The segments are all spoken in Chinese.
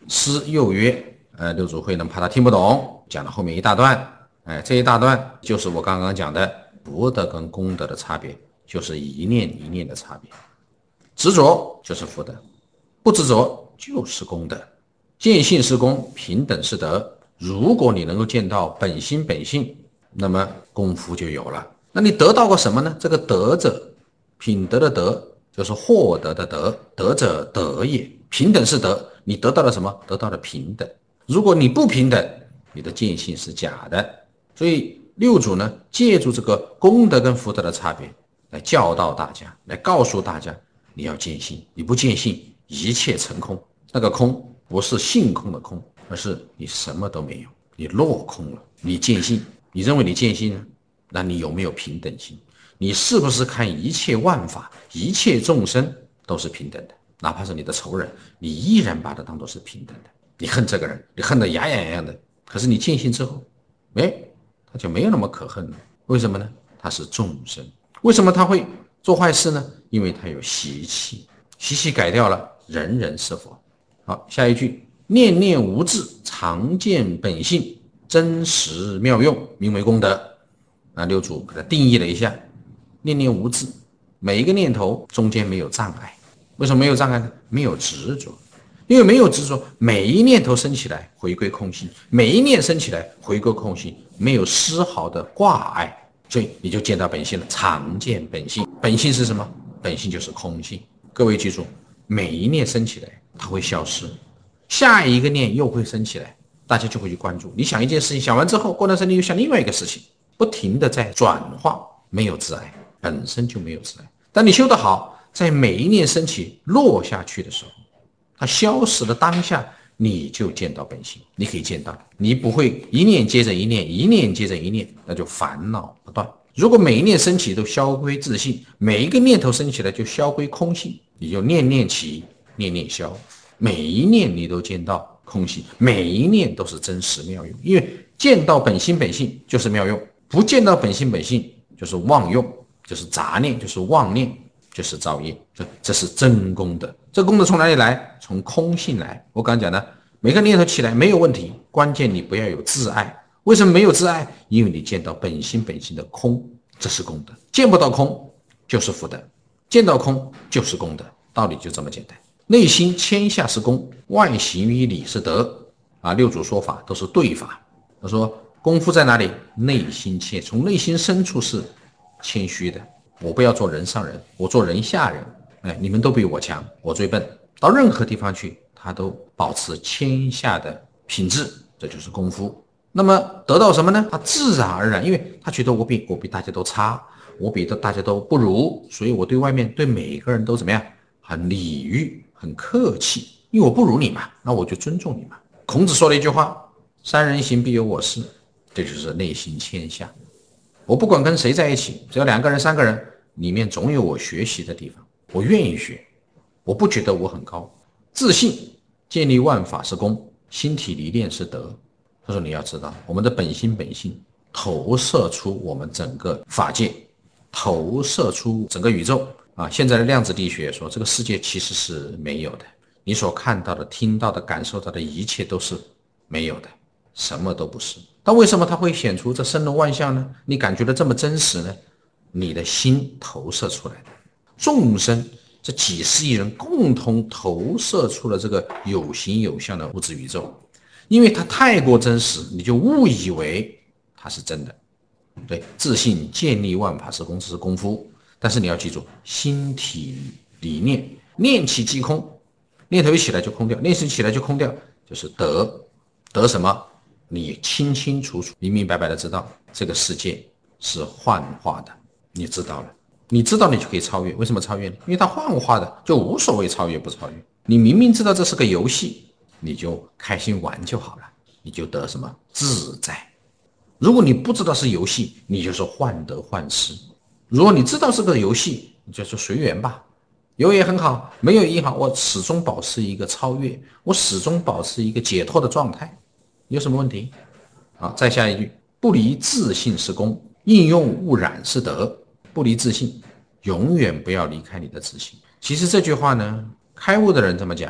师又曰，六祖慧能怕他听不懂，讲了后面一大段，这一大段就是我刚刚讲的福德跟功德的差别，就是一念一念的差别。执着就是福德，不执着就是功德。见性是功，平等是德。如果你能够见到本心本性，那么功夫就有了。那你得到过什么呢？这个德者，品德的德，就是获得的德，德者德也。平等是德，你得到了什么？得到了平等。如果你不平等，你的见性是假的。所以六祖呢，借助这个功德跟福德的差别，来教导大家，来告诉大家，你要见性，你不见性，一切成空。那个空不是性空的空，而是你什么都没有，你落空了。你见性，你认为你见性呢？那你有没有平等心？你是不是看一切万法、一切众生都是平等的？哪怕是你的仇人，你依然把它当作是平等的。你恨这个人，你恨得牙痒痒的，可是你见性之后，他就没有那么可恨了。为什么呢？他是众生。为什么他会做坏事呢？因为他有习气，习气改掉了，人人是佛。好，下一句，念念无滞，常见本性，真实妙用，名为功德。六祖给它定义了一下，念念无滞，每一个念头中间没有障碍。为什么没有障碍呢？没有执着。因为没有执着，每一念头升起来回归空性，每一念升起来回归空性，没有丝毫的挂碍，所以你就见到本性了。常见本性，本性是什么？本性就是空性。各位记住，每一念升起来它会消失，下一个念又会升起来，大家就会去关注。你想一件事情，想完之后，过段时间又想另外一个事情，不停的在转化，没有自爱，本身就没有自爱。但你修得好，在每一念升起落下去的时候，它消失的当下，你就见到本性，你可以见到，你不会一念接着一念，一念接着一念，那就烦恼不断。如果每一念升起都消归自性，每一个念头升起来就消归空性，你就念念起，念念消，每一念你都见到空性，每一念都是真实妙用。因为见到本心本性就是妙用，不见到本心本性就是妄用，就是杂念，就是妄念，就是造业。这是真功德。这功德从哪里来？从空性来。我刚才讲的，每个念头起来没有问题，关键你不要有自爱。为什么没有自爱？因为你见到本心本性的空，这是功德。见不到空就是福德，见到空就是功德，道理就这么简单。内心谦下是功，外行于理是德。六祖说法都是对法。他说功夫在哪里？内心谦，从内心深处是谦虚的。我不要做人上人，我做人下人。你们都比我强，我最笨。到任何地方去，他都保持谦下的品质，这就是功夫。那么得到什么呢？他自然而然，因为他觉得我比大家都差，我比大家都不如，所以我对外面对每一个人都怎么样？很礼遇，很客气，因为我不如你嘛，那我就尊重你嘛。孔子说了一句话：三人行必有我师，这就是内心谦下。我不管跟谁在一起，只要2个人3个人，里面总有我学习的地方，我愿意学，我不觉得我很高。自信建立万法是功，心体理念是德。他说你要知道，我们的本心本性投射出我们整个法界，投射出整个宇宙。现在的量子力学说，这个世界其实是没有的，你所看到的、听到的、感受到的一切都是没有的，什么都不是。但为什么它会显出这生龙万象呢？你感觉的这么真实呢？你的心投射出来的。众生这几十亿人共同投射出了这个有形有相的物质宇宙，因为它太过真实，你就误以为它是真的。对，自信建立万法是功，这是功夫。但是你要记住，心体理念，念起即空，念头一起来就空掉，念头起来就空掉，就是德。德什么？你清清楚楚、明明白白的知道这个世界是幻化的，你知道了，你知道你就可以超越。为什么超越呢？因为它幻化的，就无所谓超越不超越。你明明知道这是个游戏，你就开心玩就好了，你就得什么自在。如果你不知道是游戏，你就是患得患失。如果你知道是个游戏，你就说随缘吧，有也很好，没有也好，我始终保持一个超越，我始终保持一个解脱的状态，有什么问题？再下一句，不离自性是功，应用勿染是德。不离自性，永远不要离开你的自性。其实这句话呢，开悟的人这么讲，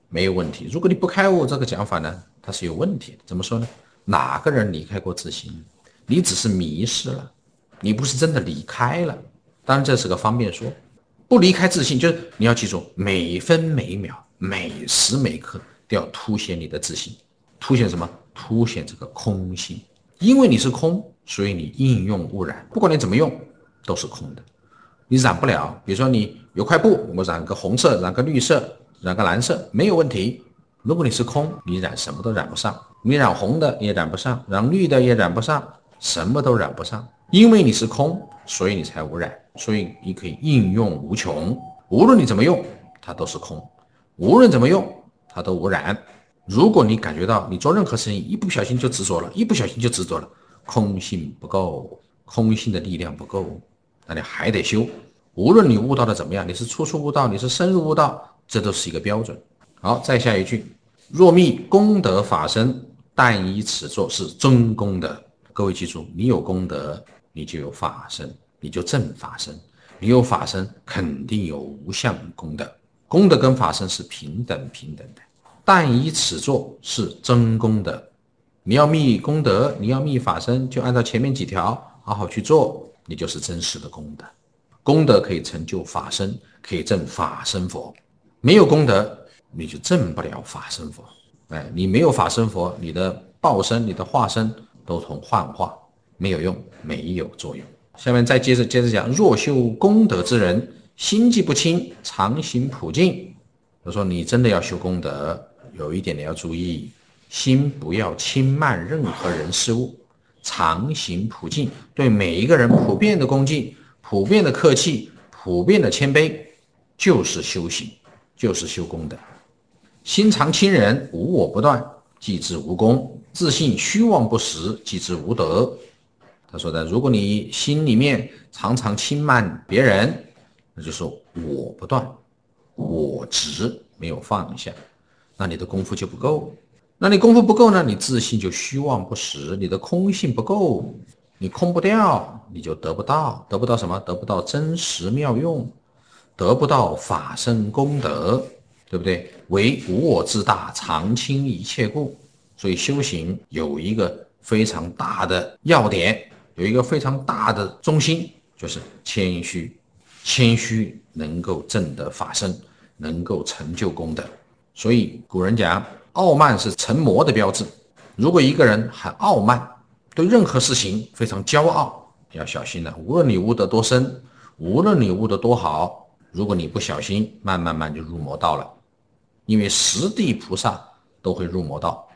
没有问题。如果你不开悟，这个讲法呢，它是有问题的。怎么说呢？哪个人离开过自信？你只是迷失了，你不是真的离开了。当然这是个方便说，不离开自信，就是你要记住，每分每秒、每时每刻都要凸显你的自信。凸显什么？凸显这个空性。因为你是空，所以你应用污染，不管你怎么用，都是空的。你染不了，比如说你有块布，我染个红色，染个绿色，染个蓝色，没有问题。如果你是空，你染什么都染不上，你染红的也染不上，染绿的也染不上，什么都染不上。因为你是空，所以你才无染，所以你可以应用无穷。无论你怎么用，它都是空；无论怎么用，它都无染。如果你感觉到你做任何事情一不小心就执着了，一不小心就执着了，空性不够，空性的力量不够，那你还得修。无论你悟道的怎么样，你是初悟道，你是深入悟道，这都是一个标准。好，再下一句，若觅功德法身，但以此作是真功德。各位记住，你有功德，你就有法身，你就正法身，你有法身，肯定有无相功德。功德跟法身是平等的。但以此作是真功德。你要觅功德，你要觅法身，就按照前面几条好好去做，你就是真实的功德。功德可以成就法身，可以证法身佛。没有功德，你就证不了法身佛。你没有法身佛，你的报身、你的化身都同幻化，没有用，没有作用。下面再接着讲，若修功德之人，心既不清，常行普净。他说你真的要修功德，有一点你要注意，心不要轻慢任何人事物，常行普净，对每一个人普遍的恭敬，普遍的客气，普遍的谦卑，就是修行，就是修功德。心常清人，无我不断，即知无功；自信虚妄不实，即知无德。他说的，如果你心里面常常轻慢别人，那就是我不断，我执没有放下，那你的功夫就不够。那你功夫不够呢，你自信就虚妄不实，你的空性不够，你空不掉，你就得不到。得不到什么？得不到真实妙用，得不到法身功德，对不对？唯无我自大，常清一切故。所以修行有一个非常大的要点，有一个非常大的中心，就是谦虚。谦虚能够证得法身，能够成就功德。所以古人讲，傲慢是成魔的标志。如果一个人很傲慢，对任何事情非常骄傲，要小心了。无论你悟得多深，无论你悟得多好，如果你不小心，慢慢就入魔道了。因为10地菩萨都会入魔道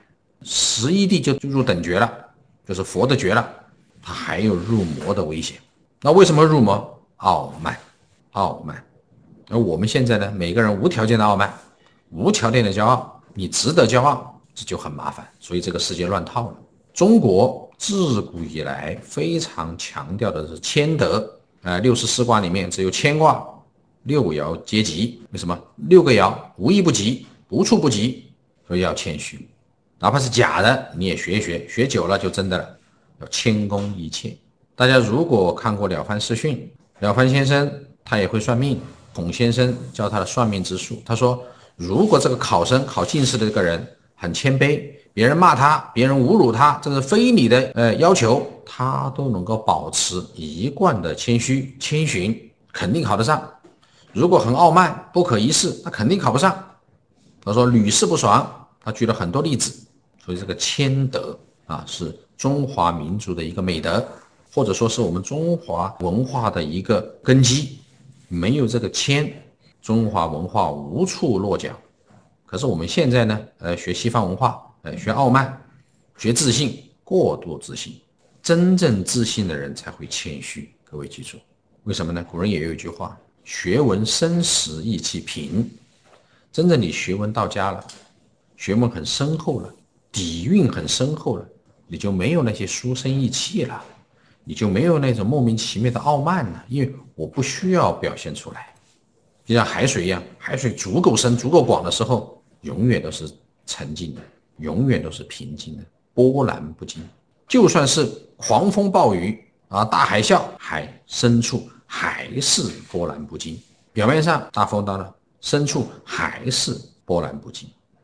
，11地就入等觉了，就是佛的觉了，他还有入魔的危险。那为什么入魔？傲慢。而我们现在呢，每个人无条件的傲慢，无条件的骄傲，你值得骄傲，这就很麻烦。所以这个世界乱套了。中国自古以来非常强调的是谦德，64卦里面只有谦卦6爻皆吉。为什么？6个爻无一不吉，无处不吉，所以要谦虚。哪怕是假的，你也学一学，学久了就真的了。要谦恭一切。大家如果看过了凡四训，了凡先生他也会算命，孔先生教他的算命之术。他说，如果这个考生考进士的这个人很谦卑，别人骂他，别人侮辱他，这是非你的要求，他都能够保持一贯的谦虚谦逊，肯定考得上。如果很傲慢不可一世，那肯定考不上。他说屡试不爽，他举了很多例子。所以这个谦德是中华民族的一个美德，或者说是我们中华文化的一个根基。没有这个谦，中华文化无处落脚。可是我们现在呢，学西方文化，学傲慢，学自信，过度自信。真正自信的人才会谦虚。各位记住，为什么呢？古人也有一句话，学问深时意气平。真正你学问到家了，学问很深厚了，底蕴很深厚了，你就没有那些书生意气了，你就没有那种莫名其妙的傲慢了，因为我不需要表现出来。就像海水一样，海水足够深足够广的时候，永远都是沉静的，永远都是平静的，波澜不惊。就算是狂风暴雨大海啸，海深处还是波澜不惊。表面上大风大浪，深处还是波澜不惊。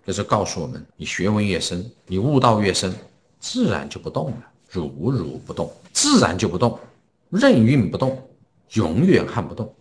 这是告诉我们，你学问越深，你悟道越深，自然就不动了，如如不动，自然就不动，任运不动，永远撼不动。